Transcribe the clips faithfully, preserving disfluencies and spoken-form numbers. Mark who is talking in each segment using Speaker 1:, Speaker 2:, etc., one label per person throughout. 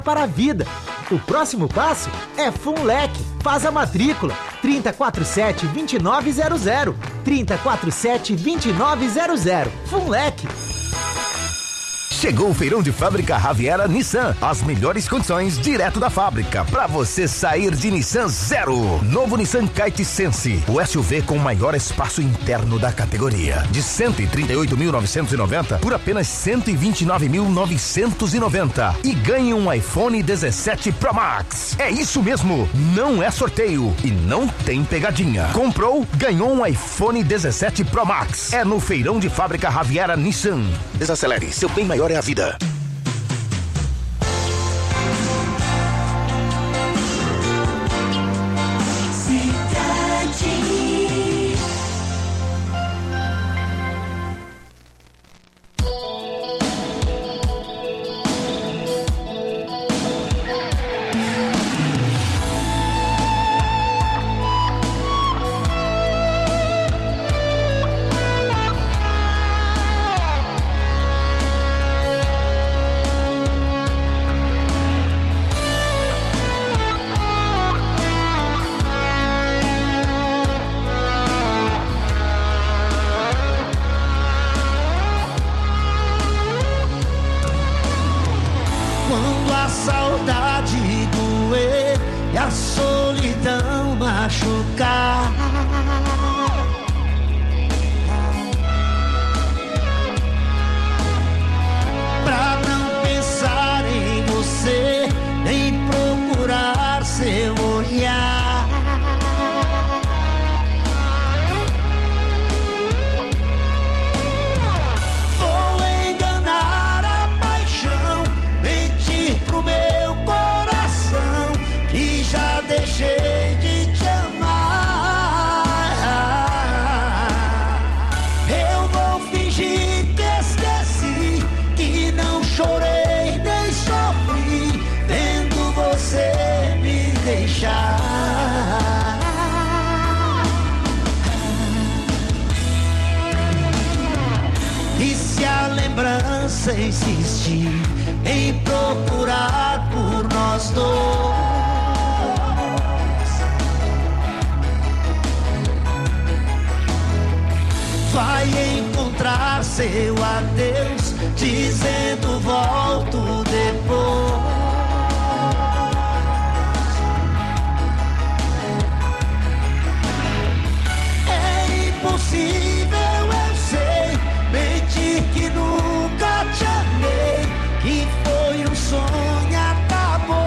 Speaker 1: para a vida. O próximo passo é Funlec. Faz a matrícula trinta e quatro sete, vinte e nove zero zero. trinta e quatro sete, vinte e nove zero zero. Funlec.
Speaker 2: Chegou o feirão de fábrica Raviera Nissan. As melhores condições direto da fábrica para você sair de Nissan zero. Novo Nissan Kite Sense, o S U V com maior espaço interno da categoria. De cento e trinta e oito mil novecentos e noventa por apenas cento e vinte e nove mil novecentos e noventa. E ganhe um iPhone dezessete Pro Max. É isso mesmo, não é sorteio e não tem pegadinha. Comprou, ganhou um iPhone dezessete Pro Max. É no feirão de fábrica Raviera Nissan. Desacelere, seu bem maior é a vida.
Speaker 3: Insistir em procurar por nós dois, vai encontrar seu adeus dizendo volto depois. É impossível, eu sei, mentir que nunca te amei, que foi um sonho, acabou.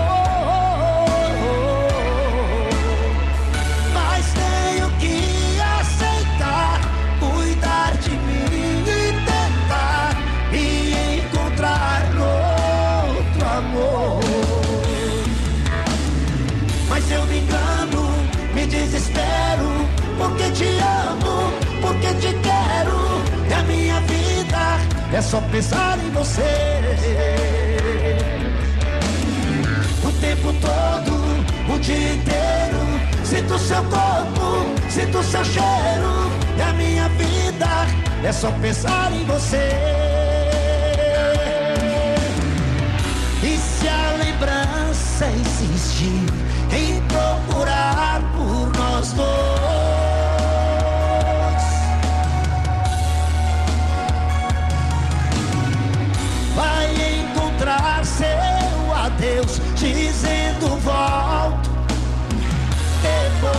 Speaker 3: Mas tenho que aceitar, cuidar de mim e tentar me encontrar outro amor. Mas eu me engano, me desespero, porque te amo, porque te quero. E a minha vida é só pensar em você. O tempo todo, o dia inteiro, sinto seu corpo, sinto seu cheiro. E a minha vida é só pensar em você. E se a lembrança insistir em procurar por nós dois, vai encontrar seu adeus dizendo volto depois.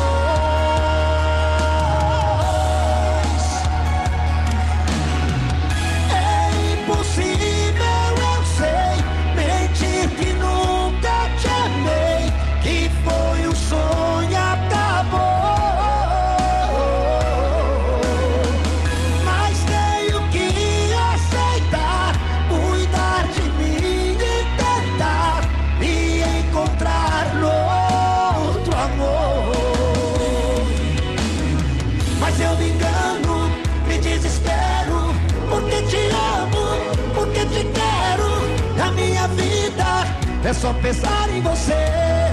Speaker 3: É impossível, eu sei, mentir que nunca te amei, que foi um sonho, acabou. Mas tenho que aceitar, cuidar de mim e tentar me encontrar no outro amor. Mas eu me engano, me desespero, porque te amo, porque te quero. A minha vida é só pensar em você.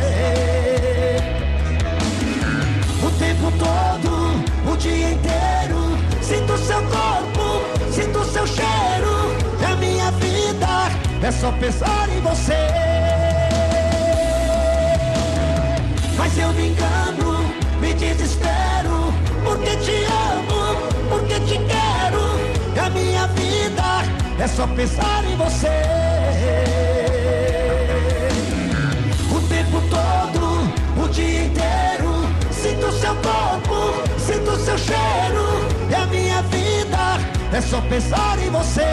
Speaker 3: O tempo todo, o dia inteiro, sinto seu corpo, sinto seu cheiro. E a minha vida é só pensar em você. é só pensar em você. O tempo todo, o dia inteiro, sinto seu corpo, sinto seu cheiro. E a minha vida é só pensar em você.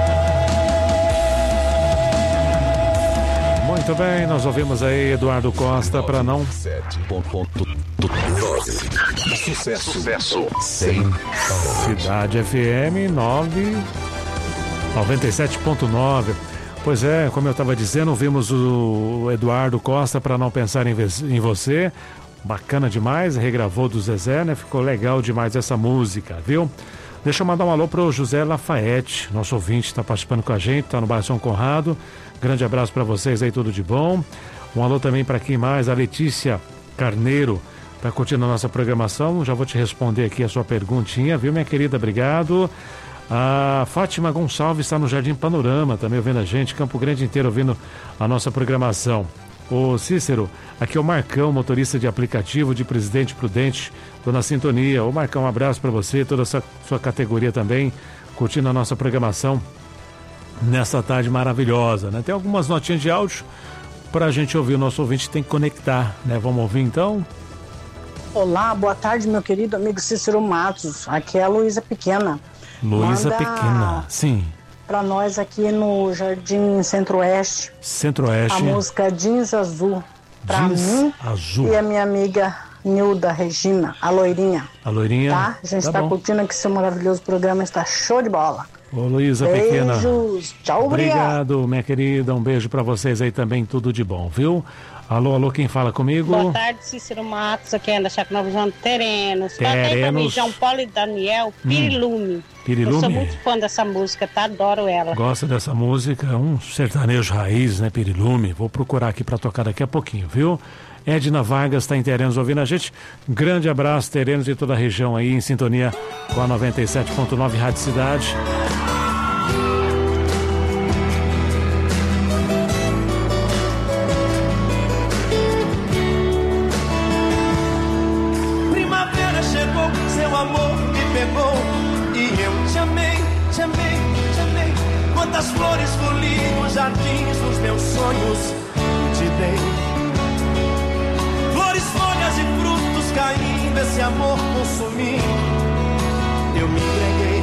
Speaker 4: Muito bem, nós ouvimos aí Eduardo Costa para não...
Speaker 2: Sucesso. Sucesso. cem.
Speaker 4: Cidade F M nove, noventa e sete ponto nove. Pois é, como eu estava dizendo, ouvimos o Eduardo Costa para não pensar em, em você. Bacana demais, regravou do Zezé, né? Ficou legal demais essa música, viu? Deixa eu mandar um alô pro José Lafayette, nosso ouvinte, está participando com a gente, está no bairro São Conrado. Grande abraço para vocês aí, tudo de bom. Um alô também para quem mais? A Letícia Carneiro, está curtindo a nossa programação. Já vou te responder aqui a sua perguntinha, viu, minha querida? Obrigado. A Fátima Gonçalves está no Jardim Panorama, também ouvindo a gente, Campo Grande inteiro ouvindo a nossa programação. Ô Cícero, aqui é o Marcão, motorista de aplicativo de Presidente Prudente, tô na sintonia. Ô Marcão, um abraço para você, toda essa sua categoria também, curtindo a nossa programação nessa tarde maravilhosa, né? Tem algumas notinhas de áudio pra gente ouvir, o nosso ouvinte tem que conectar, né? Vamos ouvir então?
Speaker 5: Olá, boa tarde, meu querido amigo Cícero Matos, aqui é a Luísa Pequena.
Speaker 4: Luísa Pequena, sim.
Speaker 5: Para nós aqui no Jardim Centro-Oeste.
Speaker 4: Centro-Oeste.
Speaker 5: A música Jeans Azul. Para mim
Speaker 4: Azul.
Speaker 5: E a minha amiga Nilda Regina, a loirinha.
Speaker 4: A loirinha.
Speaker 5: Tá? A gente
Speaker 4: tá
Speaker 5: está
Speaker 4: bom.
Speaker 5: curtindo aqui seu maravilhoso programa, está show de bola.
Speaker 4: Ô Luísa Pequena.
Speaker 5: Beijos, tchau, obrigado.
Speaker 4: Obrigado, minha querida, um beijo para vocês aí também, tudo de bom, viu? Alô, alô, quem fala comigo?
Speaker 6: Boa tarde, Cícero Matos, aqui é da Chácara Nova João Terenos. Toca aí pra
Speaker 4: Terenos.
Speaker 6: mim, João Paulo e Daniel, Pirilume.
Speaker 4: Hum. Pirilume?
Speaker 6: Eu sou muito fã dessa música, tá? Adoro ela.
Speaker 4: Gosta dessa música, é um sertanejo raiz, né, Pirilume? Vou procurar aqui para tocar daqui a pouquinho, viu? Edna Vargas está em Terenos ouvindo a gente. Grande abraço, Terenos e toda a região aí em sintonia com a noventa e sete ponto nove Rádio Cidade.
Speaker 3: Primavera chegou, seu amor me pegou e eu te amei, te amei, te amei. Quantas flores colhi nos jardins dos meus sonhos e te dei. Flores, folhas e frutos caindo, esse amor consumindo, eu me entreguei.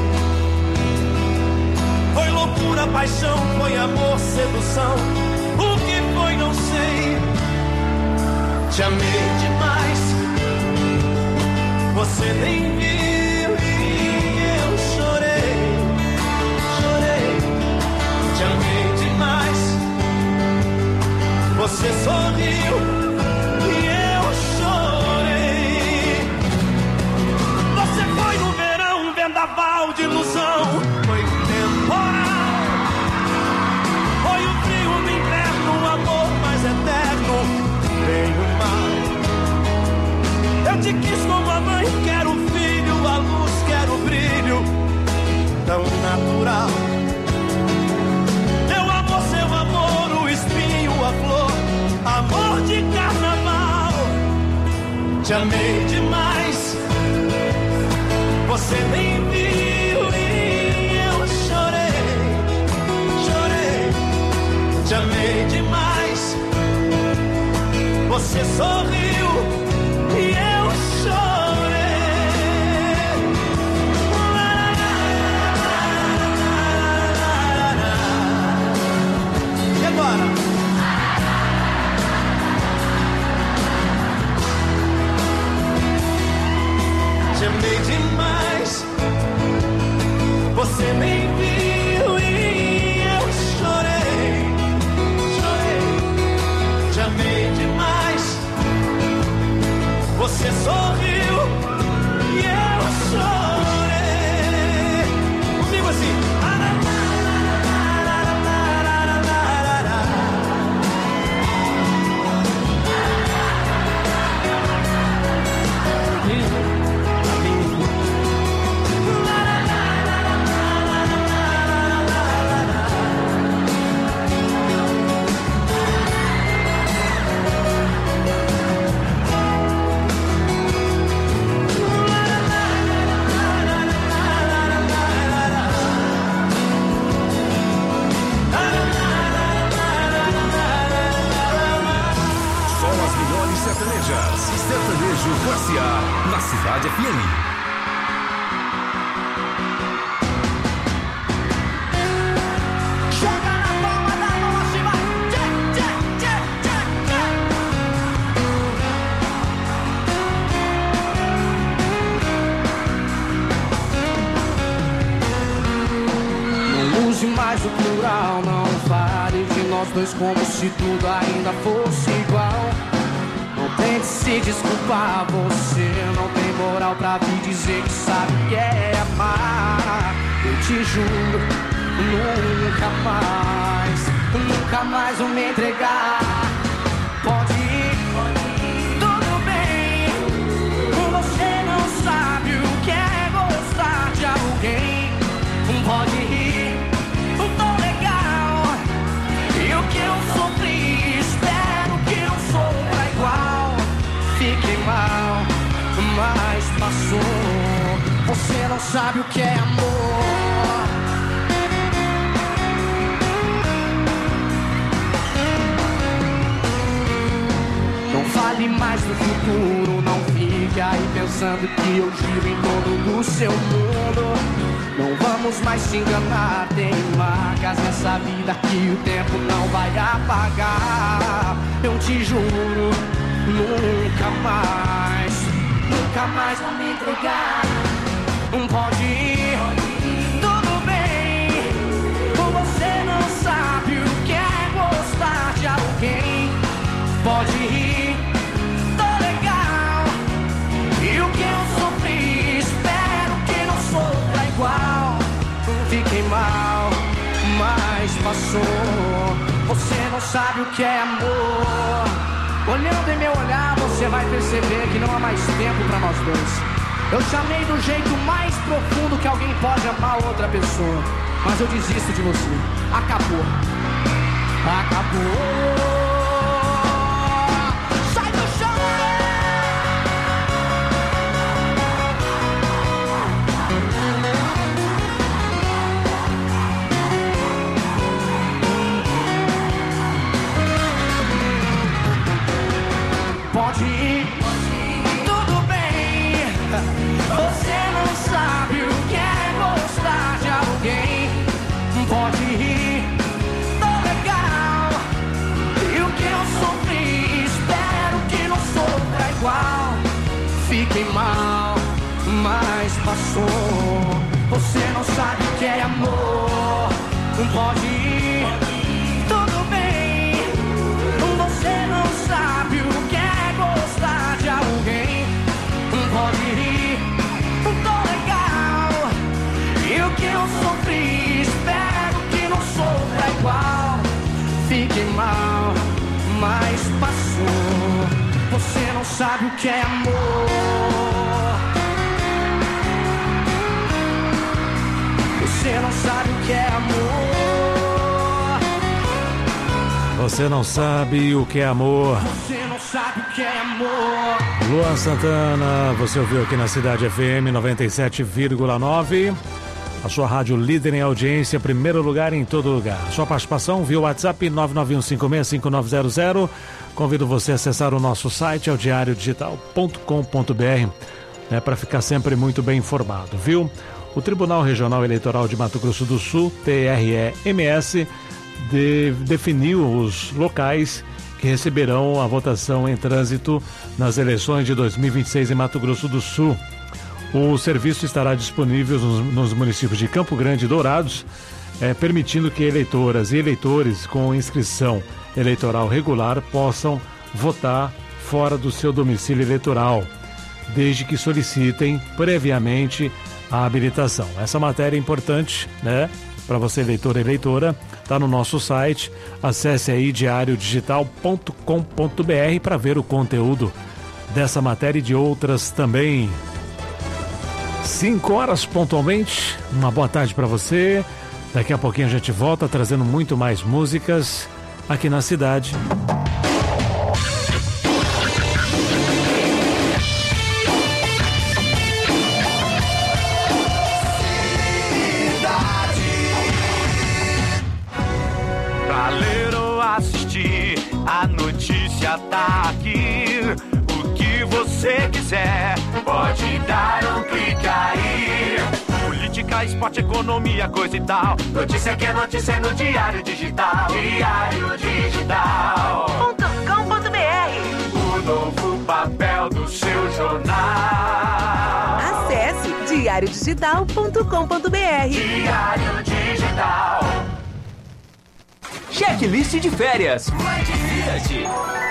Speaker 3: Foi loucura, paixão, foi amor, sedução, o que foi não sei. Te amei demais, você nem viu e eu chorei, chorei. Te amei demais, você sorriu. Vendaval de ilusão, foi temporal. Foi o frio do inverno, o amor mais eterno, bem o mal. Eu te quis como a mãe quer o filho, a luz quer o brilho, tão natural. Meu amor, seu amor, o espinho, a flor, amor de carnaval. Te amei demais, você nem viu e eu chorei, chorei. Te amei demais, você sorriu e eu chorei. E agora? Te amei demais, você nem viu e eu chorei, chorei. Te amei demais,
Speaker 7: Classe A, na Cidade F M.
Speaker 8: Mais o plural, não fale de nós dois como se tudo ainda fosse igual. Não tente se desculpar, você não tem moral pra vir dizer que sabe o que é amar. Eu te juro, nunca mais, nunca mais vou me entregar. Pode ir, pode ir, tudo bem. Você não sabe o que é gostar de alguém. Pode ir. Fiquei mal, mas passou. Você não sabe o que é amor. Não fale mais do futuro, não fique aí pensando que eu giro em torno do seu mundo. Não vamos mais se enganar, tem marcas nessa vida que o tempo não vai apagar. Eu te juro, nunca mais, nunca mais vou me entregar. Pode ir, tudo bem. Você não sabe o que é gostar de alguém. Pode ir, tô legal. E o que eu sofri, espero que não sofra igual. Fiquei mal, mas passou. Você não sabe o que é amor. Olhando em meu olhar, você vai perceber que não há mais tempo pra nós dois. Eu chamei do jeito mais profundo que alguém pode amar outra pessoa. Mas eu desisto de você. Acabou. Acabou. Sai do chão! Pode ir, tudo bem. Você não sabe o que é gostar de alguém. Pode ir, tô legal. E o que eu sofri, espero que não sofra igual. Fiquei mal, mas passou. Você não sabe o que é amor. Pode ir, tudo bem. Você não sabe o que é gostar de alguém. Pode ir, tô legal. E o que eu sofri, espero que não sofra igual. Fiquei mal, mas passou. Você não sabe o que é amor. Você não sabe o que é amor.
Speaker 4: Você não sabe o que é amor.
Speaker 8: Você não sabe o que é amor.
Speaker 4: Luan Santana, você ouviu aqui na Cidade F M noventa e sete vírgula nove. A sua rádio líder em audiência, primeiro lugar em todo lugar. Sua participação via WhatsApp nove nove um cinco seis cinco nove zero zero. Convido você a acessar o nosso site, é o diário digital ponto com ponto b r, né, para ficar sempre muito bem informado, viu? O Tribunal Regional Eleitoral de Mato Grosso do Sul, T R E M S, de, definiu os locais que receberão a votação em trânsito nas eleições de dois mil e vinte e seis em Mato Grosso do Sul. O serviço estará disponível nos, nos municípios de Campo Grande e Dourados, é, permitindo que eleitoras e eleitores com inscrição eleitoral regular possam votar fora do seu domicílio eleitoral, desde que solicitem previamente a habilitação. Essa matéria é importante, né? Para você, eleitor e eleitora, está no nosso site. Acesse aí diário digital ponto com ponto b r para ver o conteúdo dessa matéria e de outras também. Cinco horas pontualmente. Uma boa tarde para você. Daqui a pouquinho a gente volta trazendo muito mais músicas aqui na cidade.
Speaker 9: A notícia tá aqui. O que você quiser
Speaker 8: quiser, pode dar um clique aí. Política, esporte, economia, coisa e tal. Notícia que é notícia no Diário Digital. Diário Digital ponto com ponto b r. O novo papel do seu jornal.
Speaker 9: Acesse diário digital ponto com ponto b r.
Speaker 8: Diário Digital.
Speaker 10: Checklist de férias. Fiat.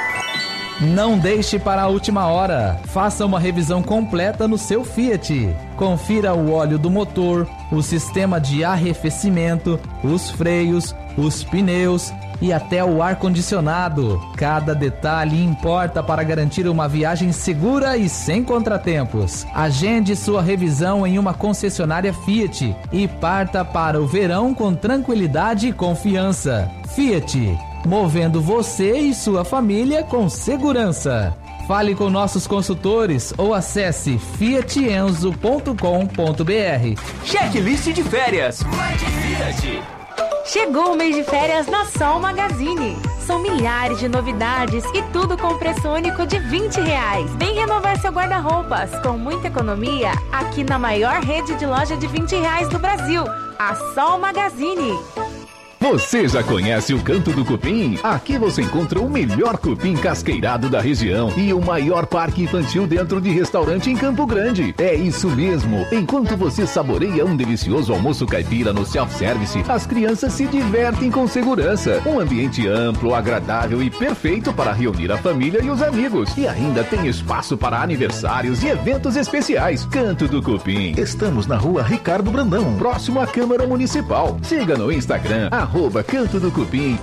Speaker 11: Não deixe para a última hora. Faça uma revisão completa no seu Fiat. Confira o óleo do motor, o sistema de arrefecimento, os freios, os pneus e até o ar-condicionado. Cada detalhe importa para garantir uma viagem segura e sem contratempos. Agende sua revisão em uma concessionária Fiat e parta para o verão com tranquilidade e confiança. Fiat, movendo você e sua família com segurança. Fale com nossos consultores ou acesse fiat enzo ponto com ponto b r.
Speaker 10: Checklist de férias. Fiat.
Speaker 12: Chegou o mês de férias na Sol Magazine. São milhares de novidades e tudo com preço único de vinte reais. Vem renovar seu guarda-roupas com muita economia aqui na maior rede de loja de vinte reais do Brasil, a Sol Magazine.
Speaker 13: Você já conhece o Canto do Cupim? Aqui você encontra o melhor cupim casqueirado da região e o maior parque infantil dentro de restaurante em Campo Grande. É isso mesmo. Enquanto você saboreia um delicioso almoço caipira no self-service, as crianças se divertem com segurança. Um ambiente amplo, agradável e perfeito para reunir a família e os amigos. E ainda tem espaço para aniversários e eventos especiais. Canto do Cupim. Estamos na rua Ricardo Brandão, próximo à Câmara Municipal. Siga no Instagram, arroba Canto do Cupim.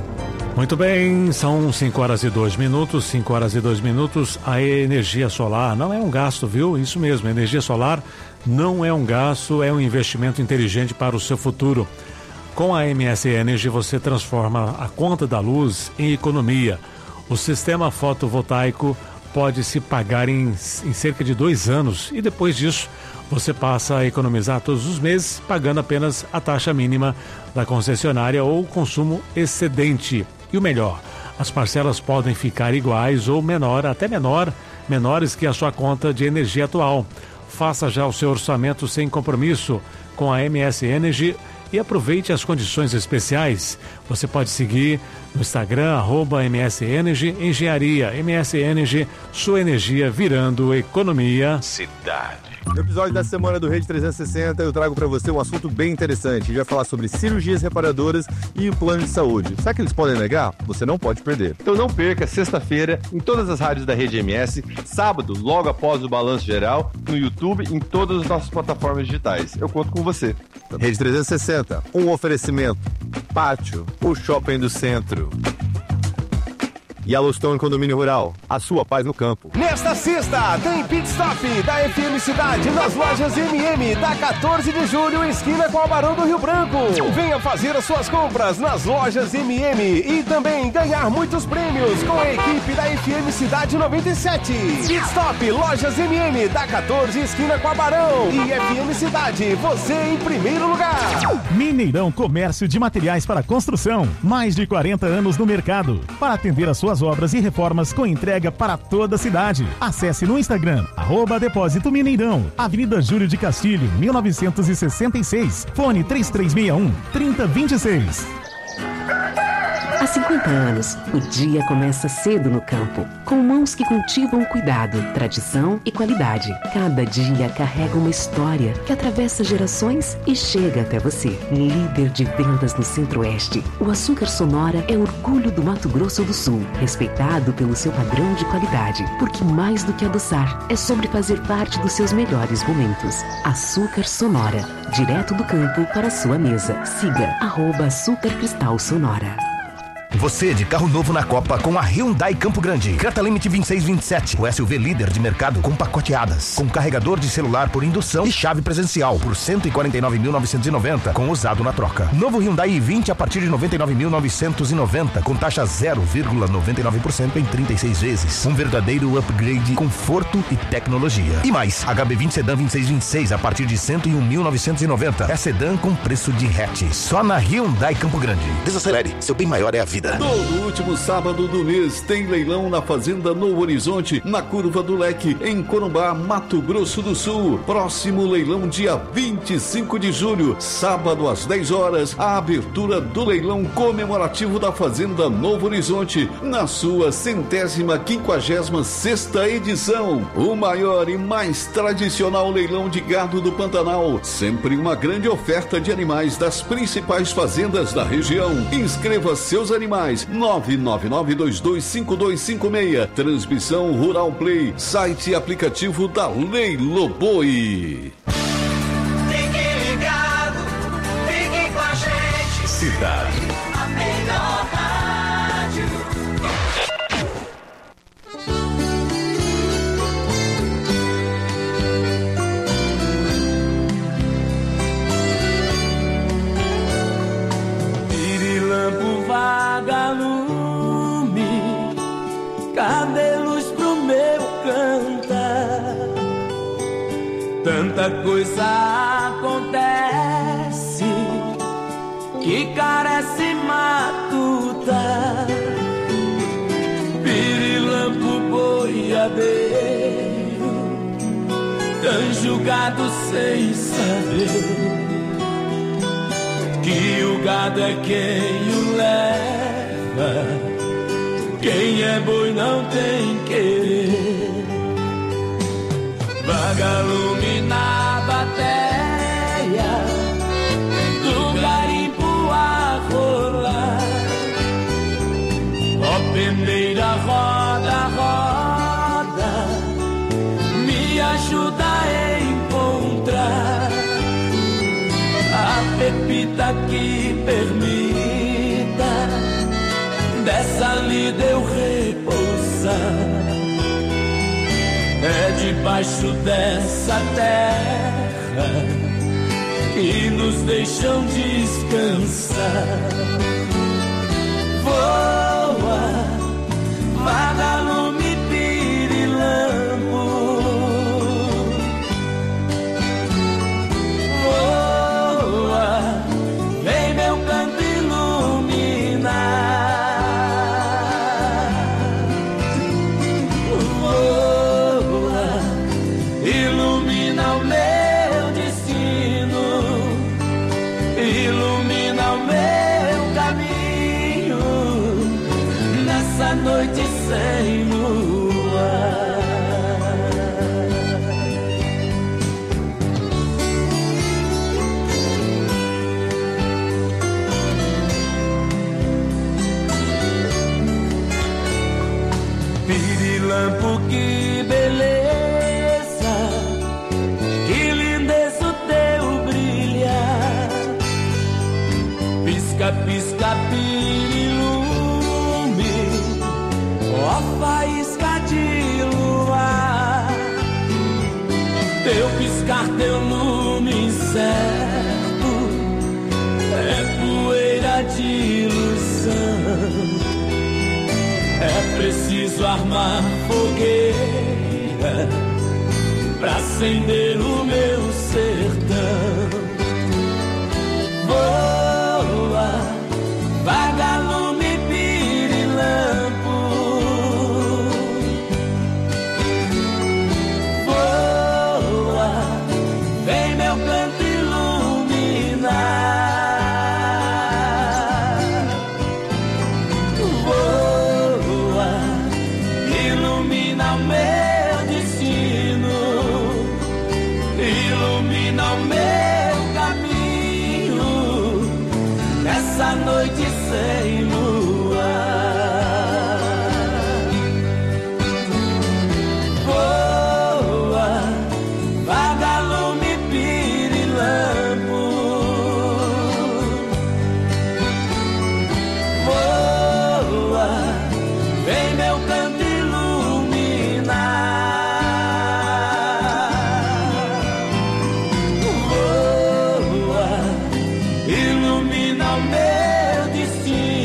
Speaker 4: Muito bem, são cinco horas e dois minutos, cinco horas e dois minutos. A energia solar não é um gasto, viu? Isso mesmo, a energia solar não é um gasto, é um investimento inteligente para o seu futuro. Com a M S Energy você transforma a conta da luz em economia. O sistema fotovoltaico pode se pagar em, em cerca de dois anos e depois disso você passa a economizar todos os meses pagando apenas a taxa mínima da concessionária ou consumo excedente. E o melhor, as parcelas podem ficar iguais ou menor, até menor, menores que a sua conta de energia atual. Faça já o seu orçamento sem compromisso com a M S Energy e aproveite as condições especiais. Você pode seguir no Instagram, arroba M S Energy Engenharia. M S Energy, sua energia virando economia.
Speaker 14: Cidade. No episódio da semana do Rede trezentos e sessenta, eu trago para você um assunto bem interessante. A gente vai falar sobre cirurgias reparadoras e o plano de saúde. Será que eles podem negar? Você não pode perder. Então não perca, sexta-feira, em todas as rádios da Rede M S, sábado, logo após o Balanço Geral, no YouTube, em todas as nossas plataformas digitais. Eu conto com você. Rede trezentos e sessenta, um oferecimento. Pátio, o shopping do centro. Yellowstone Condomínio Rural, a sua paz no campo.
Speaker 15: Nesta sexta, tem Pit Stop da F M Cidade nas lojas M M, da quatorze de julho, esquina com a Barão do Rio Branco. Venha fazer as suas compras nas lojas M M e também ganhar muitos prêmios com a equipe da F M Cidade noventa e sete. Pit Stop, lojas M M, da quatorze, esquina com a Barão. E F M Cidade, você em primeiro lugar.
Speaker 16: Mineirão Comércio de Materiais para Construção, mais de quarenta anos no mercado, para atender as suas obras e reformas com entrega para toda a cidade. Acesse no Instagram, arroba Depósito Mineirão, Avenida Júlio de Castilho, mil novecentos e sessenta e seis, fone três três seis um, três zero dois seis.
Speaker 17: Há cinquenta anos, o dia começa cedo no campo, com mãos que cultivam cuidado, tradição e qualidade. Cada dia carrega uma história que atravessa gerações e chega até você. Líder de vendas no Centro-Oeste, o Açúcar Sonora é orgulho do Mato Grosso do Sul, respeitado pelo seu padrão de qualidade, porque mais do que adoçar, é sobre fazer parte dos seus melhores momentos. Açúcar Sonora, direto do campo para a sua mesa. Siga arroba Açúcar Cristal Sonora.
Speaker 2: Você de carro novo na Copa com a Hyundai Campo Grande. Creta Limite vinte e seis vinte e sete. O S U V líder de mercado com pacoteadas. Com carregador de celular por indução e chave presencial por cento e quarenta e nove mil novecentos e noventa com usado na troca. Novo Hyundai i vinte a partir de noventa e nove mil novecentos e noventa com taxa zero vírgula noventa e nove por cento em trinta e seis vezes. Um verdadeiro upgrade, conforto e tecnologia. E mais, H B vinte Sedan vinte e seis vinte e seis a partir de cento e um mil novecentos e noventa. É sedã com preço de hatch. Só na Hyundai Campo Grande. Desacelere, seu bem maior é a vida. vida.
Speaker 18: Todo último sábado do mês tem leilão na Fazenda Novo Horizonte, na Curva do Leque, em Corumbá, Mato Grosso do Sul. Próximo leilão dia vinte e cinco de julho, sábado às dez horas, a abertura do leilão comemorativo da Fazenda Novo Horizonte, na sua centésima quinquagésima sexta edição. O maior e mais tradicional leilão de gado do Pantanal. Sempre uma grande oferta de animais das principais fazendas da região. Inscreva seus animais. nove nove nove dois dois cinco dois cinco seis. Transmissão Rural Play. Site e aplicativo da Leiloboi.
Speaker 3: Fique ligado, fique com a gente.
Speaker 2: Cidade.
Speaker 3: A melhor rádio.
Speaker 8: Pirilampo, vagalume, cadê luz pro meu cantar? Tanta coisa acontece que carece matuta. Pirilampo, boiadeiro, tão julgado sem saber que o gado é quem o leva, quem é boi não tem querer. Vagalume na bateia, do garimpo a rolar. Ó peneira, roda, roda, me ajuda a encontrar a pepita que permita dessa lida eu repousar. É debaixo dessa terra que nos deixam descansar. Voa, vagalume, pirilampo, voa, vem meu canto iluminar. Ilumina o meu destino, ilumina o meu caminho, nessa noite sem lua. Pirilampo, que beleza, pisca, pisca, pirilume, ó faísca de luar. Teu piscar, teu lume incerto, é poeira de ilusão. É preciso armar fogueira pra acender o meu sertão. Voa, vagalume, pirilampo, voa, vem meu canto iluminar. Voa, ilumina o meu destino, ilumina o meu caminho, nessa noite sem lua. Voa, vagalume, pirilampo, voa, vem meu canto iluminar. Voa, ilumina o meu destino,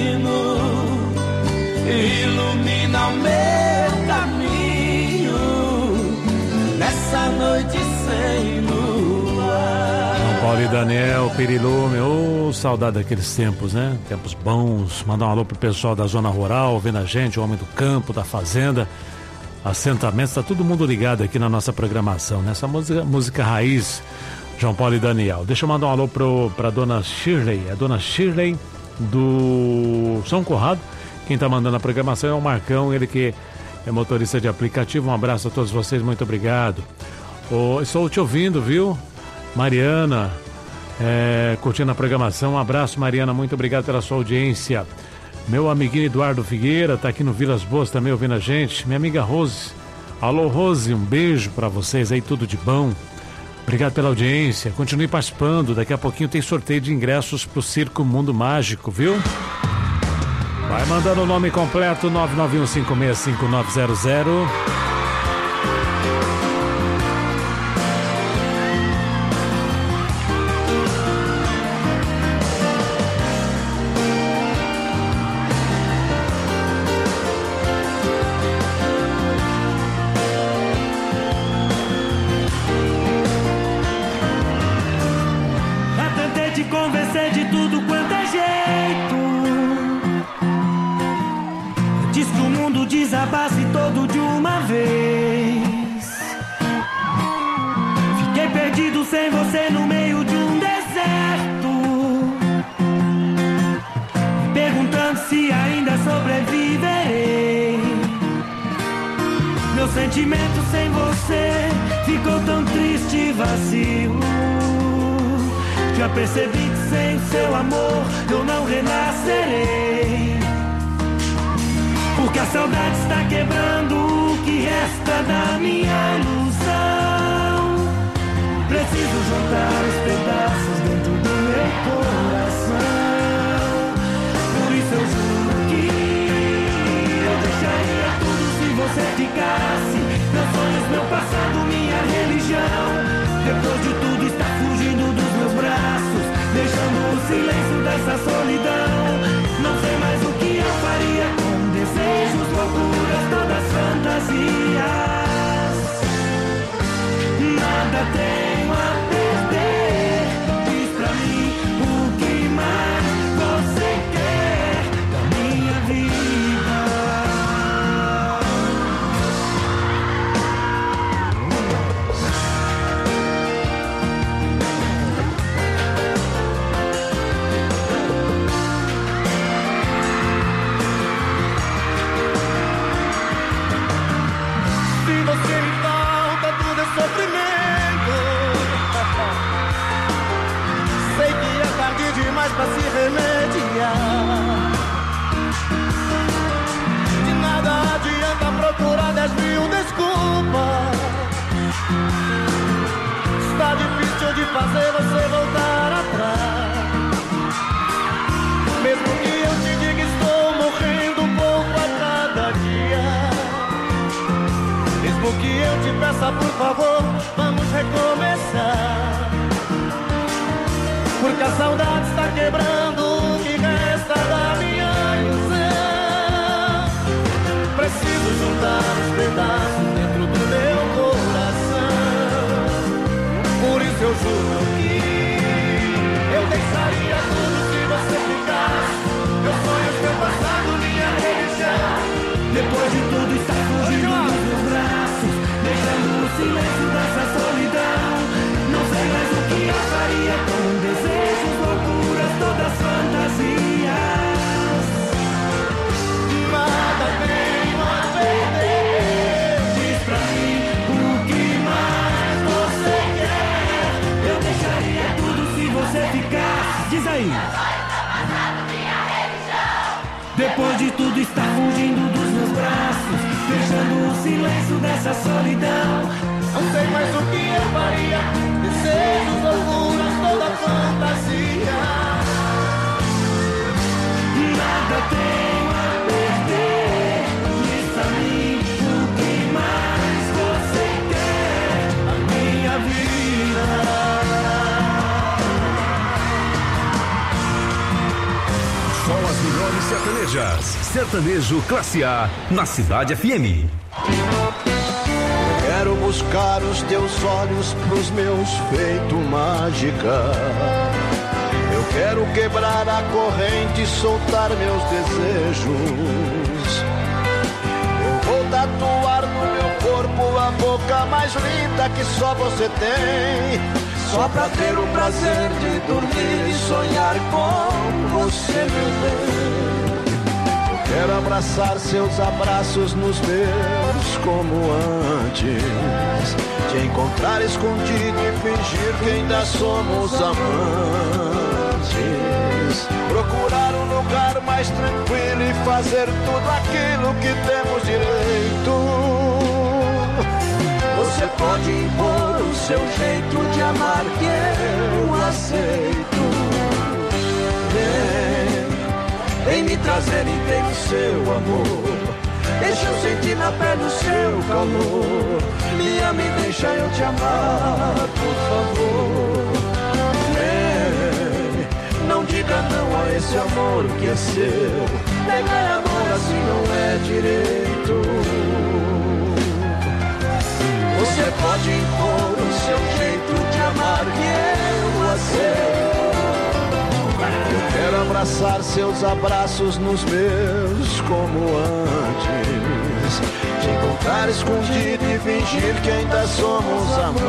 Speaker 4: Daniel, Pirilume, ô, oh, saudade daqueles tempos, né? Tempos bons. Mandar um alô pro pessoal da zona rural, vendo a gente, o homem do campo, da fazenda, assentamentos, tá todo mundo ligado aqui na nossa programação, né? Essa música, música raiz, João Paulo e Daniel. Deixa eu mandar um alô pro, pra dona Shirley, a dona Shirley do São Corrado. Quem tá mandando a programação é o Marcão, ele que é motorista de aplicativo. Um abraço a todos vocês, muito obrigado. Oh, estou te ouvindo, viu? Mariana, é, curtindo a programação. Um abraço, Mariana, muito obrigado pela sua audiência. Meu amiguinho Eduardo Figueira tá aqui no Vilas Boas também ouvindo a gente. Minha amiga Rose. Alô, Rose, um beijo pra vocês aí, tudo de bom. Obrigado pela audiência. Continue participando. Daqui a pouquinho tem sorteio de ingressos pro Circo Mundo Mágico, viu? Vai mandando o nome completo, nove nove um cinco seis cinco nove zero zero.
Speaker 3: Desabasse todo de uma vez. Fiquei perdido sem você no meio de um deserto, perguntando se ainda sobreviverei. Meu sentimento sem você ficou tão triste e vazio. Já percebi que sem seu amor eu não renascerei. Porque a saudade está quebrando o que resta da minha ilusão. Preciso juntar os pedaços dentro do meu coração. Por isso eu juro que eu deixaria tudo se você ficasse. Meus sonhos, meu passado, minha religião. Depois de tudo está fugindo dos meus braços, deixando o silêncio dessa solidão. Não sei mais o que eu faria com desejos, loucuras, todas fantasias. Nada tenho a perder. Diz pra mim o que mais você quer da minha vida. Sei que é tarde demais pra se remediar. De nada adianta procurar dez mil desculpas. Está difícil de fazer você voltar atrás. Mesmo que eu te diga estou morrendo um pouco a cada dia. Mesmo que eu te peça por favor, vamos recomeçar. Porque a saudade está quebrando o que resta da minha ilusão. Preciso juntar os pedaços dentro do meu coração. Por isso eu juro que eu deixaria tudo se você ficasse. Meus sonhos, meu passado, minha religião. Depois de tudo está fugindo dos meus braços, deixando o silêncio dessa solidão. Não sei mais o que eu faria com desejos, loucuras, todas fantasias. Nada tenho a perder. Diz pra mim o que mais você quer. Eu deixaria tudo se você ficasse. Diz aí. Depois de tudo está fugindo dos meus braços, deixando o silêncio dessa solidão. Não sei mais o que eu faria. Desejos, loucuras, toda fantasia. Nada tenho a perder. Diz pra mim o que mais você quer. A minha vida.
Speaker 7: Só as melhores sertanejas. Sertanejo Classe A, na Cidade F M.
Speaker 3: Quero buscar os teus olhos pros meus feito mágica. Eu quero quebrar a corrente e soltar meus desejos. Eu vou tatuar no meu corpo a boca mais linda que só você tem, só pra ter o prazer de dormir e sonhar com você, meu bem. Quero abraçar seus abraços nos meus como antes, te encontrar escondido e fingir que ainda somos amantes, procurar um lugar mais tranquilo e fazer tudo aquilo que temos direito. Você pode impor o seu jeito de amar que eu aceito. Vem, vem me trazer inteiro seu amor, deixa eu sentir na pele o seu calor. Me ama e deixa eu te amar, por favor. Vem, não diga não a esse amor que é seu. Negar amor assim não é direito. Você pode impor o seu jeito de amar que eu aceito. Eu quero abraçar seus abraços nos meus como antes, te encontrar escondido e fingir que ainda somos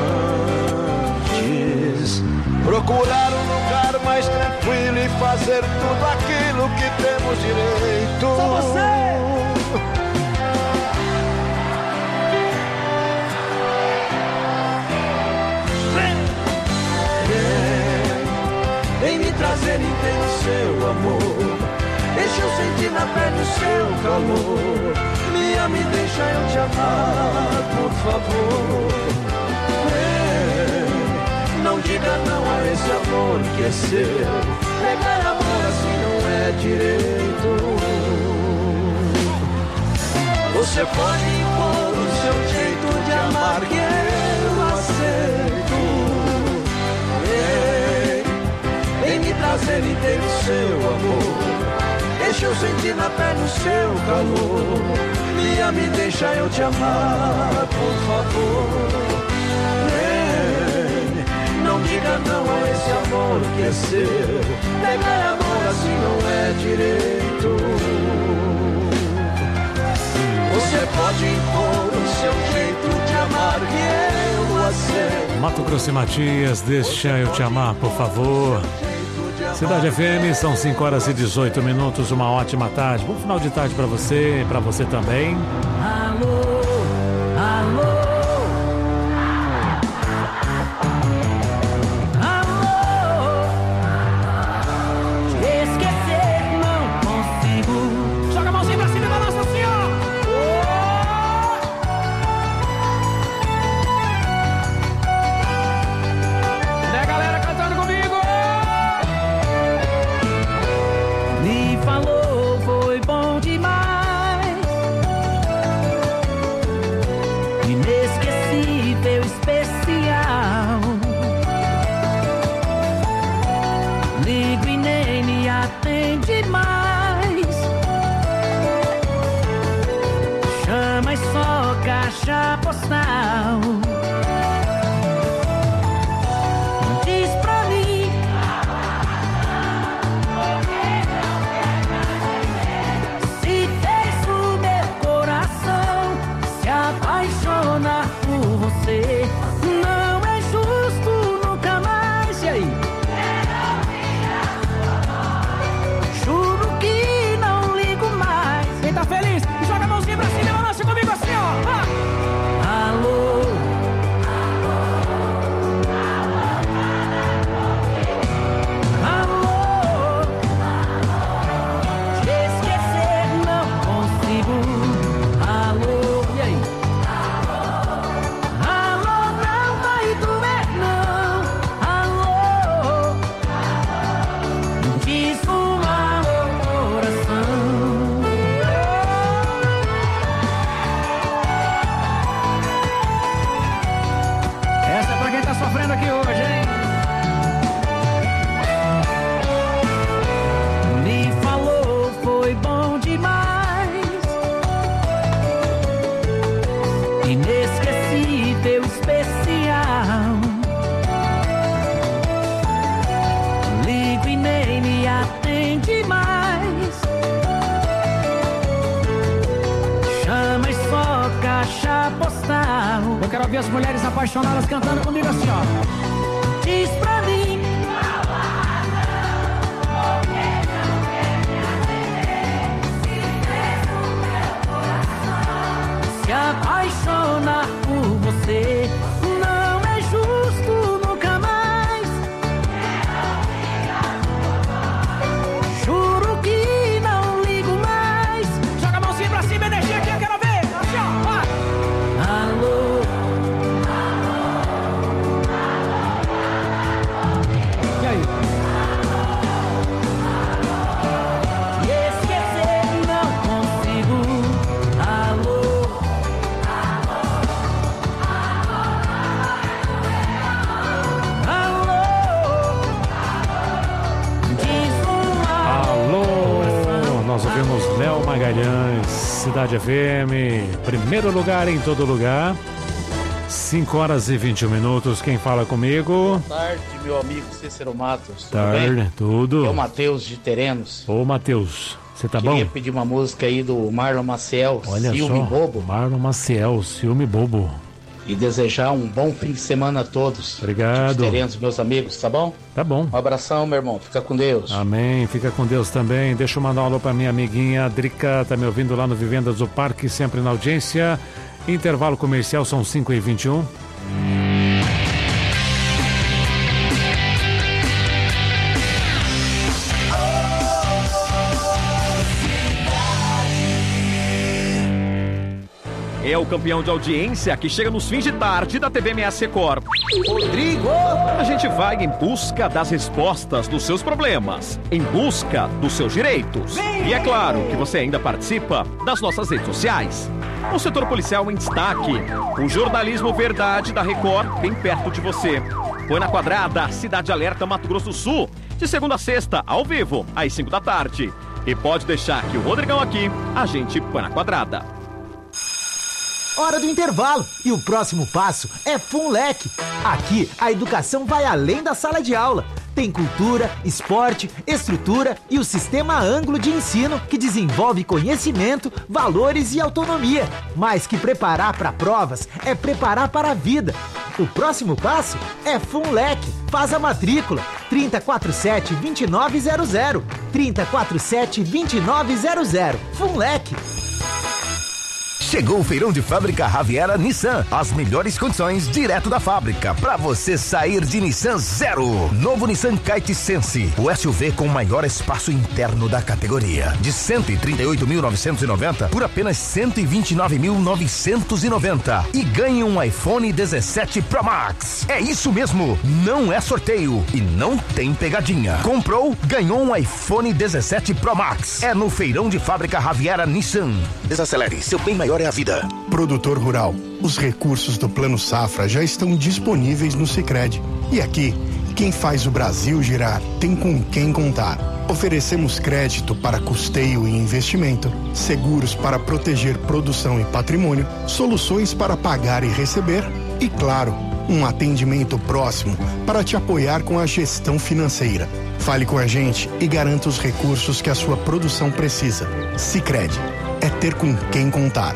Speaker 3: amantes, procurar um lugar mais tranquilo e fazer tudo aquilo que temos direito. Só você! Vem me trazer inteiro seu amor, deixa eu sentir na pele o seu calor. Me ama e deixa eu te amar, por favor. Vem, não diga não a esse amor que é seu. Negar amor assim não é direito. Você pode impor o seu jeito de amar que eu aceito. Vem me trazer inteiro seu amor, deixa eu sentir na pele o seu calor. Me ama e deixa eu te amar, por favor. Vem, não diga não a esse amor que é seu. Negar amor assim não é direito. Você pode impor o seu jeito de amar que eu aceito.
Speaker 4: Mato Grosso e Matias, deixa eu te amar, por favor. Cidade F M, são cinco horas e dezoito minutos, uma ótima tarde. Bom final de tarde pra você, pra você também.
Speaker 8: Alô, alô. Caixa postal. Diz pra mim se fez o meu coração se apaixonar por você. Não é justo nunca mais. E aí? Juro que não ligo mais. Quem tá feliz? Joga a mãozinha pra cima e balança comigo assim, ó. Ah! Alô, alô, te esquecer não consigo. Alô, e aí? Alô, não vai doer não. Alô, desfuma o coração. Essa é pra quem tá sofrendo aqui hoje, hein? Me falou, foi bom demais. Inesquecível ouvir as mulheres apaixonadas cantando comigo assim, ó. Diz pra mim. Se apaixonar por você não é justo nunca mais. Juro que não ligo mais. Joga a mãozinha pra cima, energia aqui, eu quero ver. Assim, ó, vai. Alô. E aí? Esquecer não consigo. Alô.
Speaker 4: Nós ouvimos Léo Magalhães, Cidade F M, primeiro lugar em todo lugar, cinco horas e vinte e um minutos. Quem fala comigo?
Speaker 19: Boa tarde, meu amigo Cícero Matos. Tudo
Speaker 4: tarde,
Speaker 19: bem?
Speaker 4: tudo.
Speaker 19: É o Matheus de Terenos.
Speaker 4: Ô, Matheus, você tá
Speaker 19: Queria
Speaker 4: bom?
Speaker 19: Queria pedir uma música aí do Marlon Maciel,
Speaker 4: Olha
Speaker 19: Ciúme
Speaker 4: só,
Speaker 19: Bobo.
Speaker 4: Marlon Maciel, Ciúme Bobo.
Speaker 19: E desejar um bom fim de semana a todos.
Speaker 4: Obrigado.
Speaker 19: De Terenos, meus amigos, tá bom?
Speaker 4: Tá bom.
Speaker 19: Um abração, meu irmão. Fica com Deus.
Speaker 4: Amém. Fica com Deus também. Deixa eu mandar um alô pra minha amiguinha Drica, tá me ouvindo lá no Vivendas do Parque, sempre na audiência. Intervalo comercial, são cinco e vinte e um.
Speaker 20: É o campeão de audiência que chega nos fins de tarde da T V M S Record. Rodrigo! A gente vai em busca das respostas dos seus problemas, em busca dos seus direitos. E é claro que você ainda participa das nossas redes sociais. O setor policial em destaque, o jornalismo verdade da Record bem perto de você. Põe na Quadrada, Cidade Alerta, Mato Grosso do Sul, de segunda a sexta, ao vivo, às cinco da tarde. E pode deixar que o Rodrigão aqui, a gente põe na Quadrada.
Speaker 1: Hora do intervalo e o próximo passo é FUNLEC. Aqui a educação vai além da sala de aula. Tem cultura, esporte, estrutura e o sistema Ângulo de ensino que desenvolve conhecimento, valores e autonomia. Mais que preparar para provas, é preparar para a vida. O próximo passo é FUNLEC. Faz a matrícula trinta e quatro sete, vinte e nove zero zero. trinta e quatro sete, vinte e nove zero zero. FUNLEC.
Speaker 2: Chegou o feirão de fábrica Raviera Nissan. As melhores condições direto da fábrica para você sair de Nissan zero. Novo Nissan Kite Sense, o S U V com maior espaço interno da categoria. De cento e trinta e oito mil novecentos e noventa por apenas cento e vinte e nove mil novecentos e noventa. E ganhe um iPhone dezessete Pro Max. É isso mesmo, não é sorteio e não tem pegadinha. Comprou, ganhou um iPhone dezessete Pro Max. É no feirão de fábrica Raviera Nissan. Desacelere, seu bem maior é a vida.
Speaker 21: Produtor rural, os recursos do Plano Safra já estão disponíveis no Sicredi. E aqui, quem faz o Brasil girar tem com quem contar. Oferecemos crédito para custeio e investimento, seguros para proteger produção e patrimônio, soluções para pagar e receber e, claro, um atendimento próximo para te apoiar com a gestão financeira. Fale com a gente e garanta os recursos que a sua produção precisa. Sicredi, é ter com quem contar.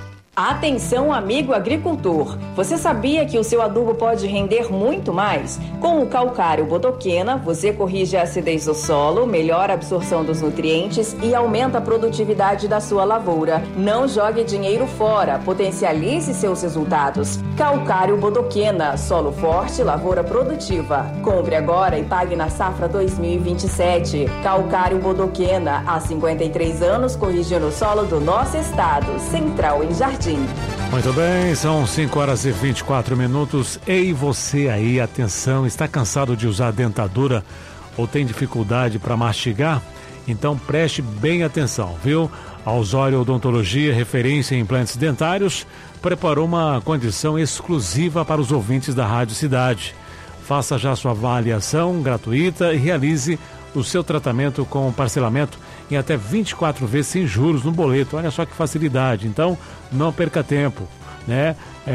Speaker 22: Atenção, amigo agricultor! Você sabia que o seu adubo pode render muito mais? Com o calcário Bodoquena, você corrige a acidez do solo, melhora a absorção dos nutrientes e aumenta a produtividade da sua lavoura. Não jogue dinheiro fora, potencialize seus resultados. Calcário Bodoquena, solo forte, lavoura produtiva. Compre agora e pague na safra dois mil e vinte e sete. Calcário Bodoquena, há cinquenta e três anos corrigindo o solo do nosso estado. Central em Jardim.
Speaker 4: Muito bem, são cinco horas e vinte e quatro minutos. Ei, você aí, atenção, está cansado de usar dentadura ou tem dificuldade para mastigar? Então preste bem atenção, viu? A Osório Odontologia, referência em implantes dentários, preparou uma condição exclusiva para os ouvintes da Rádio Cidade. Faça já sua avaliação gratuita e realize o seu tratamento com parcelamento em até vinte e quatro vezes sem juros no boleto. Olha só que facilidade. Então, não perca tempo, né?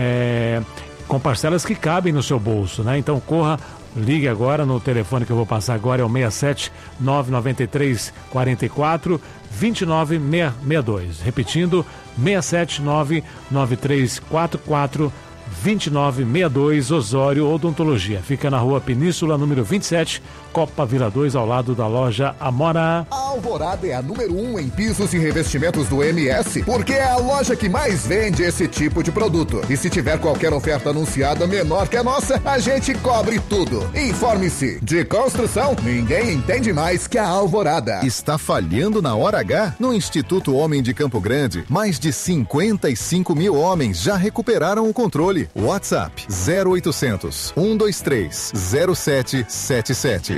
Speaker 4: É, com parcelas que cabem no seu bolso, né? Então, corra, ligue agora no telefone que eu vou passar agora, é o seis sete nove nove três quatro quatro dois nove seis seis dois. Repetindo, seis sete nove nove três quatro quatro vinte e nove sessenta e dois, Osório Odontologia. Fica na rua Península, número vinte e sete, Copa Vila dois, ao lado da loja Amora.
Speaker 5: A Alvorada é a número um em pisos e revestimentos do M S, porque é a loja que mais vende esse tipo de produto. E se tiver qualquer oferta anunciada menor que a nossa, a gente cobre tudo. Informe-se. De construção, ninguém entende mais que a Alvorada.
Speaker 6: Está falhando na hora H? No Instituto Homem de Campo Grande, mais de cinquenta e cinco mil homens já recuperaram o controle. WhatsApp zero oitocentos, um dois três, zero sete sete sete.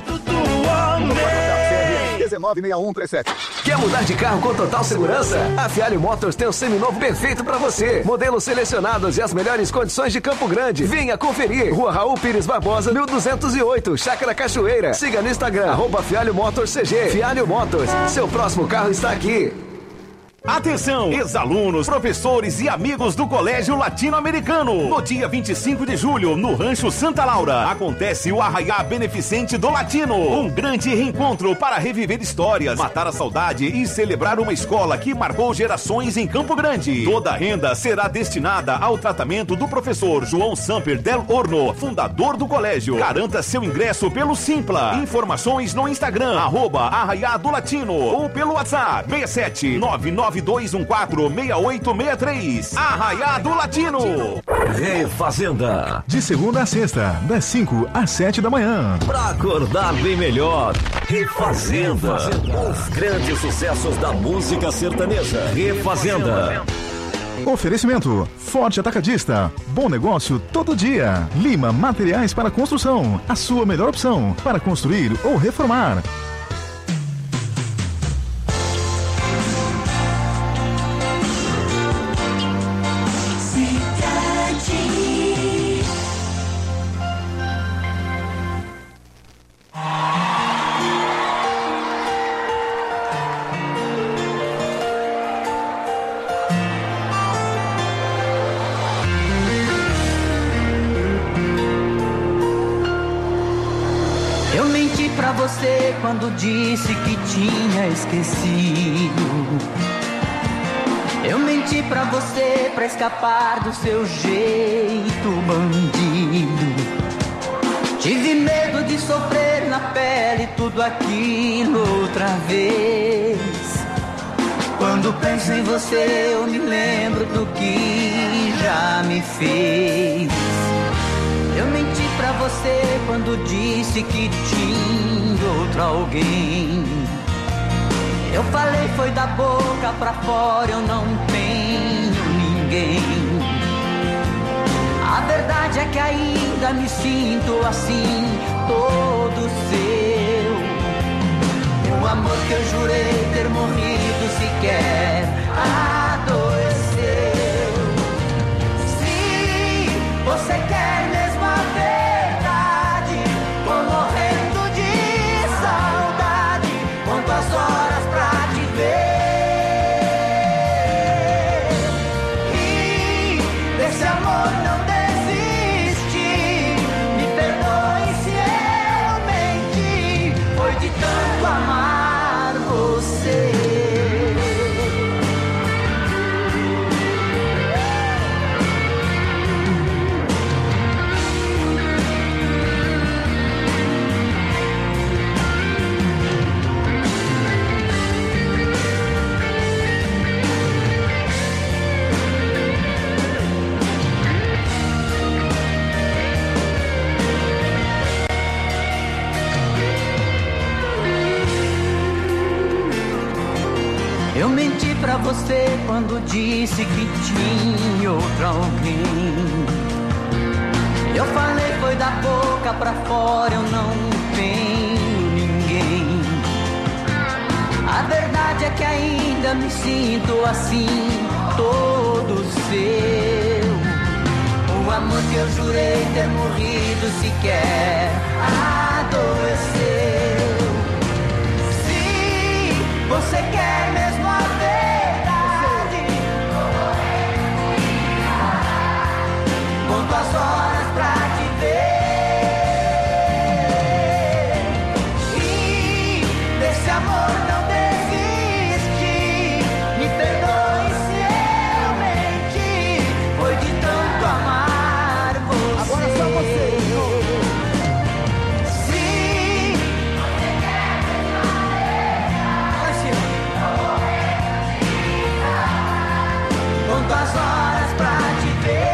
Speaker 5: dezenove sessenta e um trinta e sete.
Speaker 10: Quer mudar de carro com total segurança? A Fialho Motors tem o seminovo perfeito para você. Modelos selecionados e as melhores condições de Campo Grande. Venha conferir. Rua Raul Pires Barbosa, mil duzentos e oito, Chácara Cachoeira. Siga no Instagram, arroba Fialho Motors C G. Fialho Motors, seu próximo carro está aqui.
Speaker 23: Atenção, ex-alunos, professores e amigos do Colégio Latino-Americano. No dia vinte e cinco de julho, no Rancho Santa Laura, acontece o Arraiá Beneficente do Latino. Um grande reencontro para reviver histórias, matar a saudade e celebrar uma escola que marcou gerações em Campo Grande. Toda a renda será destinada ao tratamento do professor João Samper Del Horno, fundador do colégio. Garanta seu ingresso pelo Simpla. Informações no Instagram, arroba Arraiá do Latino, ou pelo WhatsApp seis sete nove nove dois um quatro seis oito seis três. Arraiá do Latino.
Speaker 7: Refazenda.
Speaker 16: De segunda a sexta, das cinco às sete da manhã.
Speaker 7: Pra acordar bem melhor. Refazenda. Os grandes sucessos da música sertaneja. Refazenda.
Speaker 16: Oferecimento: Forte Atacadista. Bom negócio todo dia. Lima Materiais para Construção. A sua melhor opção para construir ou reformar.
Speaker 8: Você quando disse que tinha esquecido. Eu menti pra você pra escapar do seu jeito bandido. Tive medo de sofrer na pele tudo aquilo outra vez. Quando penso em você eu me lembro do que já me fez. Eu menti pra você quando disse que tinha outro alguém. Eu falei foi da boca pra fora, eu não tenho ninguém. A verdade é que ainda me sinto assim, todo seu. O amor que eu jurei ter morrido sequer adoeceu. Se você quer mesmo a verdade, tô morrendo de saudade, conto as horas pra te ver. E desse amor não desiste, me perdoe se eu menti, foi de tanto amar você. Eu menti pra você quando disse que tinha outro alguém. Eu falei foi da boca pra fora, eu não tenho ninguém. A verdade é que ainda me sinto assim, todo seu. O amor que eu jurei ter morrido sequer adoeceu. Se você quer mesmo a verdade, conto as horas pra te ver. E desse amor não desiste, me perdoe se eu menti, foi de tanto amar
Speaker 3: pra te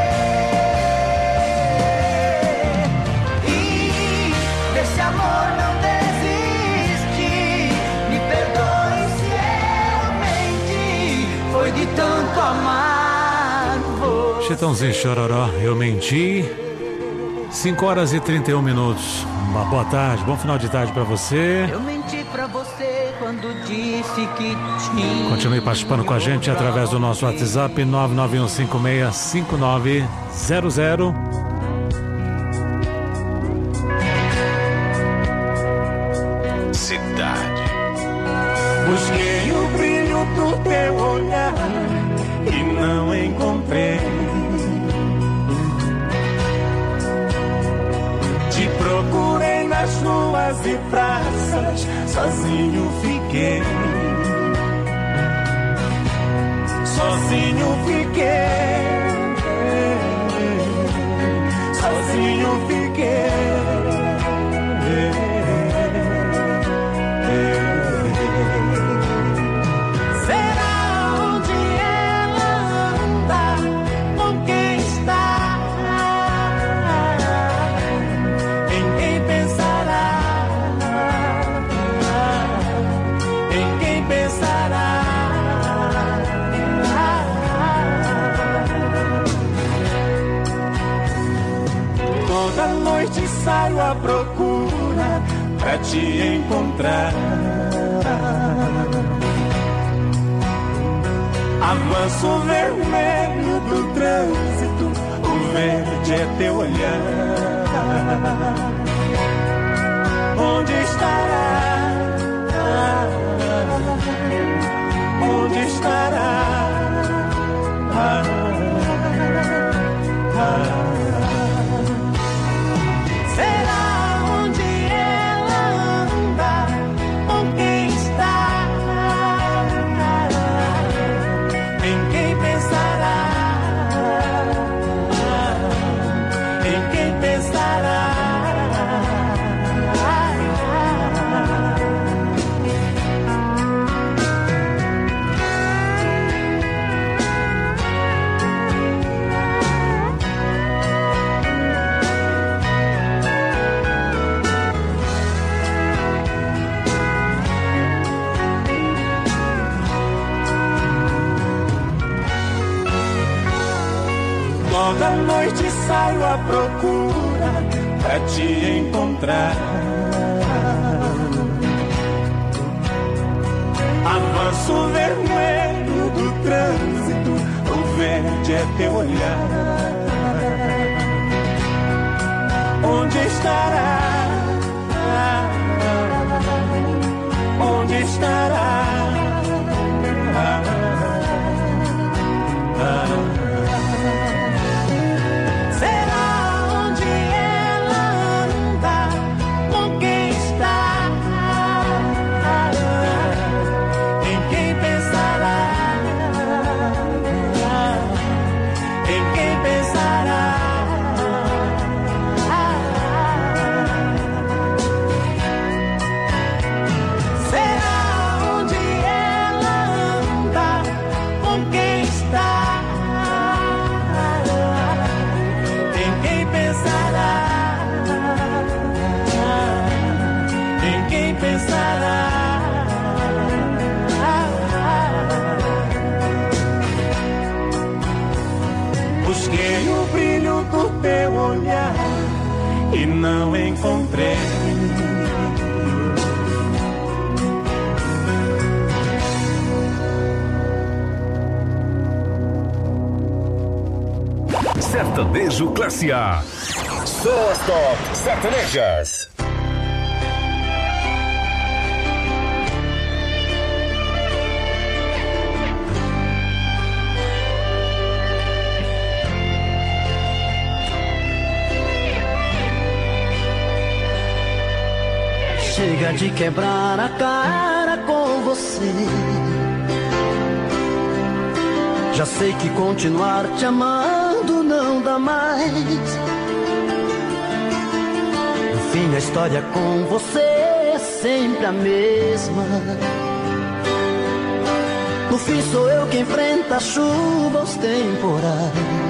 Speaker 3: ver. E desse amor não desiste. Me perdoe se eu menti. Foi de tanto amar você.
Speaker 4: Chitãozinho Chororó, eu menti. cinco horas e trinta e um minutos. Uma boa tarde, bom final de tarde pra você.
Speaker 3: Eu menti pra você quando disse que tinha.
Speaker 4: Continue participando com a gente através do nosso WhatsApp nove nove um cinco seis cinco nove zero zero.
Speaker 3: Cidade.
Speaker 8: Busquei o brilho do teu olhar e não encontrei. Te procurei nas ruas e praças, sozinho fiquei. Sozinho fiquei. Sozinho fiquei. Será onde ela anda? Com quem está? Em quem pensará? Em quem pensará? Toda noite saio à procura pra te encontrar. Avanço o vermelho do trânsito, o verde é teu olhar. Onde estará? Onde estará? Ah, ah. Será onde ela anda? Com quem está? Em quem pensará? Em quem pensará? Toda noite saio à procura pra te encontrar. Avanço o vermelho do trânsito, o verde é teu olhar. Onde estará? Onde estará? Ah, ah. Busquei o brilho do teu olhar e não encontrei.
Speaker 2: Sertanejo Classe A. Só as top sertanejas.
Speaker 3: Chega de quebrar a cara com você. Já sei que continuar te amando não dá mais. No fim a história com você é sempre a mesma. No fim sou eu que enfrenta a chuva, os temporais.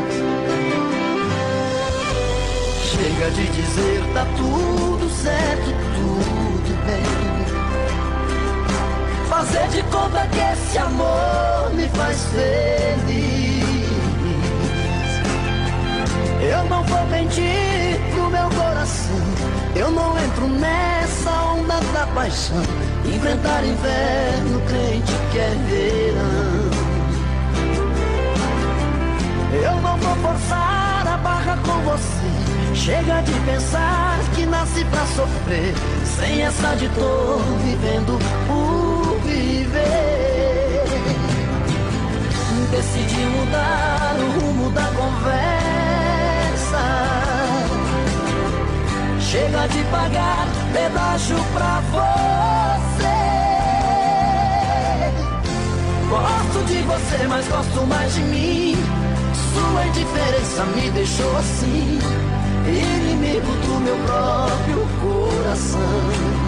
Speaker 3: Chega de dizer tá tudo certo, tudo bem. Fazer de conta que esse amor me faz feliz. Eu não vou mentir pro meu coração, eu não entro nessa onda da paixão. Enfrentar inverno, crente quer verão. Eu não vou forçar a barra com você. Chega de pensar que nasci pra sofrer. Sem essa de tô vivendo por viver. Decidi mudar o rumo da conversa. Chega de pagar pedágio pra você. Gosto de você, mas gosto mais de mim. Sua indiferença me deixou assim, inimigo do meu próprio coração.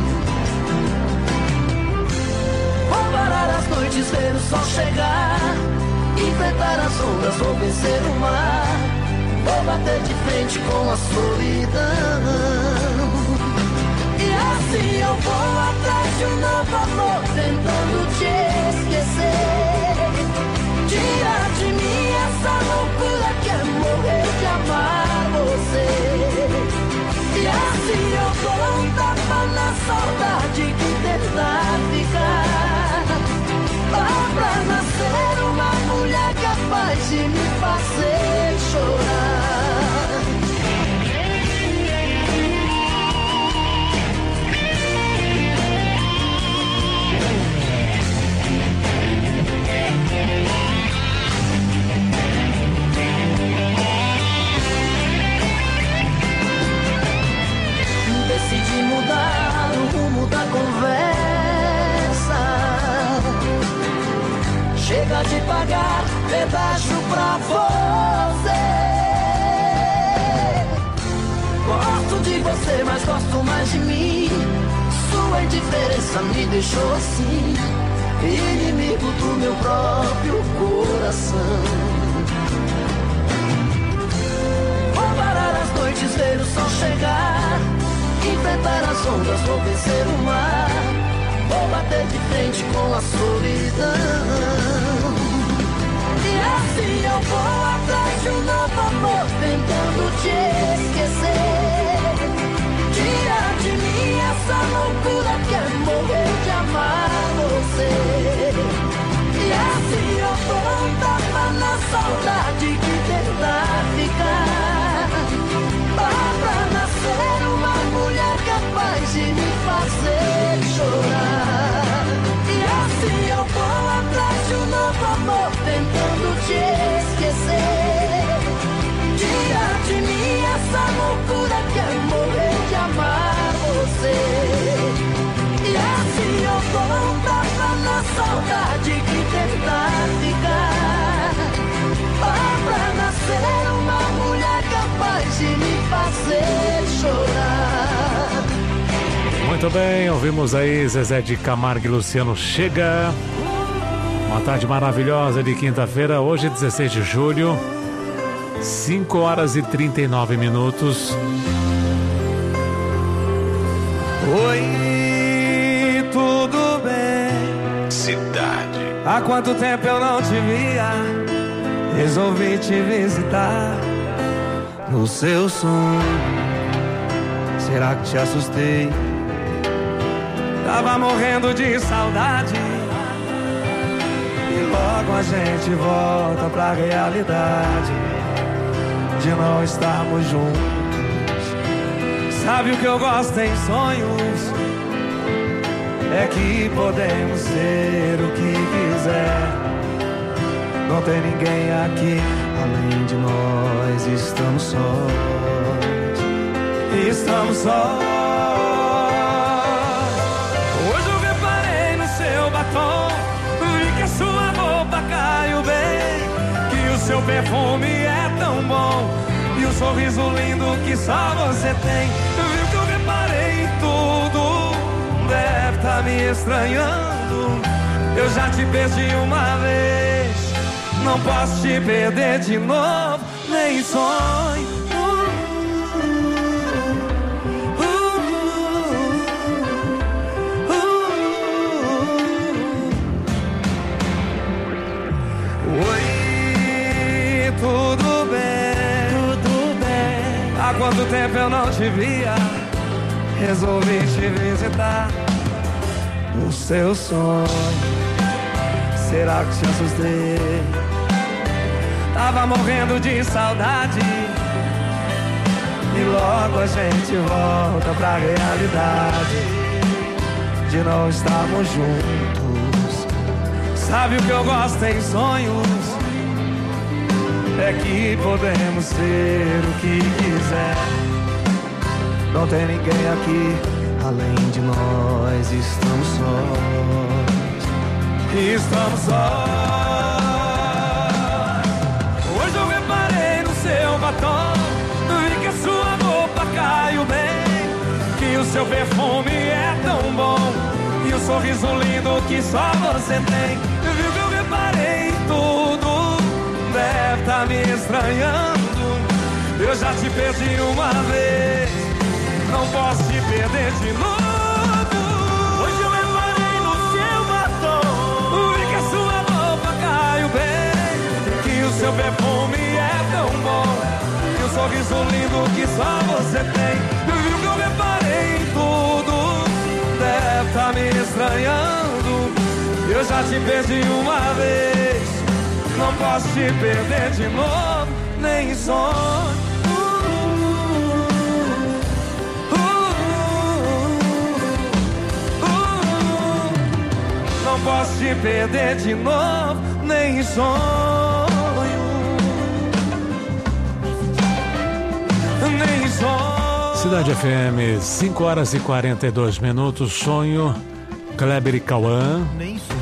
Speaker 3: Vou parar as noites, ver o sol chegar, enfrentar as ondas, vou vencer o mar. Vou bater de frente com a solidão. E assim eu vou atrás de um novo amor, tentando te esquecer. Tira de mim essa loucura que é morrer de amar você. E assim eu dou um tapa na saudade que tentar ficar. Dá pra nascer uma mulher capaz de me fazer chorar. Decidi mudar o rumo da conversa. Chega de pagar pedágio pra você. Gosto de você, mas gosto mais de mim. Sua indiferença me deixou assim, inimigo do meu próprio coração. Vou parar as noites, ver o sol chegar, enfrentar as ondas, vou vencer o mar. Vou bater de frente com a solidão. E assim eu vou atrás de um novo amor, tentando te esquecer. Tira de mim essa loucura que é morrer de amar você. E assim eu vou um tapa na saudade que tentar ficar. Dá pra nascer uma mulher capaz de me fazer chorar. E assim eu vou atrás de um novo amor, tentando te esquecer. Tira de mim essa loucura que é morrer de amar você. E assim eu vou um tapa na saudade que tentar ficar. Dá pra nascer uma mulher capaz de me fazer chorar.
Speaker 4: Muito bem, ouvimos aí Zezé de Camargo e Luciano Chega. Uma tarde maravilhosa de quinta-feira, hoje dezesseis de julho, cinco horas e trinta e nove minutos.
Speaker 8: Oi, tudo bem?
Speaker 2: Cidade.
Speaker 8: Há quanto tempo eu não te via? Resolvi te visitar no seu sonho. Será que te assustei? Tava morrendo de saudade. E logo a gente volta pra realidade de não estarmos juntos. Sabe o que eu gosto em sonhos? É que podemos ser o que quiser. Não tem ninguém aqui além de nós. Estamos sós. Estamos sós. Hoje eu reparei no seu batom, vi que a sua roupa caiu bem, que o seu perfume é tão bom e o sorriso lindo que só você tem. Viu que eu reparei em tudo, deve tá me estranhando. Eu já te perdi uma vez, não posso te perder de novo, nem sonho. Há quanto tempo eu não te via, resolvi te visitar. No seu sonho, será que te assustei? Tava morrendo de saudade, e logo a gente volta pra realidade de não estarmos juntos. Sabe o que eu gosto em sonhos? É que podemos ser o que quiser. Não tem ninguém aqui além de nós. Estamos sós. Estamos sós. Hoje eu reparei no seu batom, vi que a sua roupa caiu bem, que o seu perfume é tão bom e o sorriso lindo que só você tem. Viu que eu reparei em tudo, deve tá me estranhando. Eu já te perdi uma vez, não posso te perder de novo. Hoje eu reparei no seu batom, vi que a sua roupa caiu bem, que o seu perfume é tão bom e o sorriso lindo que só você tem. Viu que eu reparei em tudo, deve tá me estranhando. Eu já te perdi uma vez, não posso te perder de novo, nem em sonho. Não posso te perder de novo, nem em sonho. Nem em sonho.
Speaker 4: Cidade F M, cinco horas e quarenta e dois minutos. Sonho, Kleber e Cauã.
Speaker 3: Nem sonho.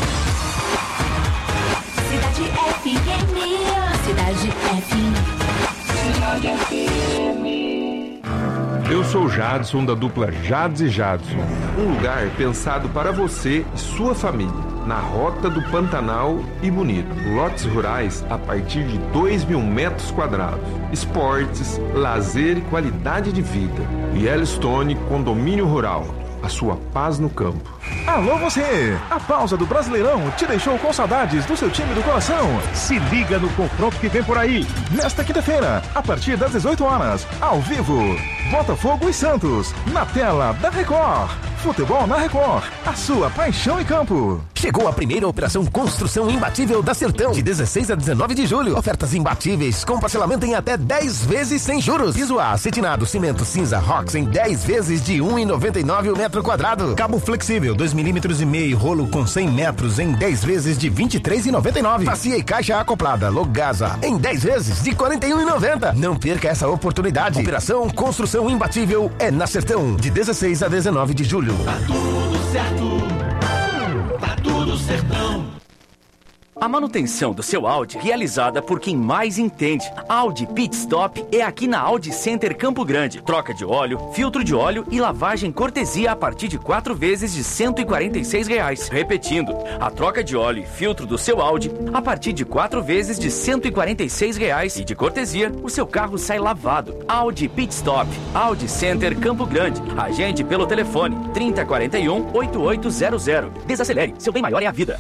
Speaker 3: Cidade F M. Cidade F M. Cidade F M.
Speaker 9: Eu sou Jadson, da dupla Jads e Jadson. Um lugar pensado para você e sua família, na Rota do Pantanal e Bonito. Lotes rurais a partir de dois mil metros quadrados. Esportes, lazer e qualidade de vida. Yellowstone Condomínio Rural. A sua paz no campo.
Speaker 11: Alô você! A pausa do Brasileirão te deixou com saudades do seu time do coração? Se liga no confronto que vem por aí. Nesta quinta-feira, a partir das dezoito horas, ao vivo, Botafogo e Santos, na tela da Record. Futebol na Record, a sua paixão em campo.
Speaker 2: Chegou a primeira operação Construção Imbatível da Sertão, de dezesseis a dezenove de julho. Ofertas imbatíveis, com parcelamento em até dez vezes sem juros. Piso A, acetinado, cimento cinza Rox em dez vezes de um real e noventa e nove centavos o metro quadrado. Cabo flexível, dois milímetros e meio, rolo com cem metros em dez vezes de vinte e três reais e noventa e nove centavos. Bacia e caixa acoplada Logasa em dez vezes de quarenta e um reais e noventa centavos. Não perca essa oportunidade. Operação Construção Imbatível é na Sertão, de dezesseis a dezenove de julho.
Speaker 3: Tá tudo certo, tá tudo certão.
Speaker 12: A manutenção do seu Audi realizada por quem mais entende. Audi Pit Stop é aqui na Audi Center Campo Grande. Troca de óleo, filtro de óleo e lavagem cortesia a partir de quatro vezes de cento e quarenta e seis reais. Repetindo, a troca de óleo e filtro do seu Audi a partir de quatro vezes de cento e quarenta e seis reais. E de cortesia, o seu carro sai lavado. Audi Pit Stop, Audi Center Campo Grande. Agende pelo telefone trinta quarenta e um, oitenta e oito zero zero. Desacelere, seu bem maior é a vida.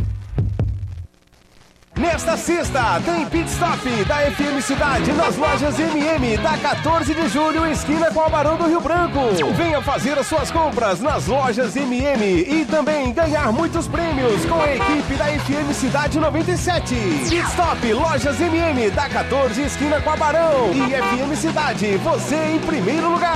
Speaker 15: Nesta sexta, tem Pit Stop da F M Cidade nas lojas M M da quatorze de julho, esquina com a Barão do Rio Branco. Venha fazer as suas compras nas lojas M M e também ganhar muitos prêmios com a equipe da F M Cidade noventa e sete. Pit Stop, lojas M M da quatorze, esquina com a Barão e F M Cidade, você em primeiro lugar.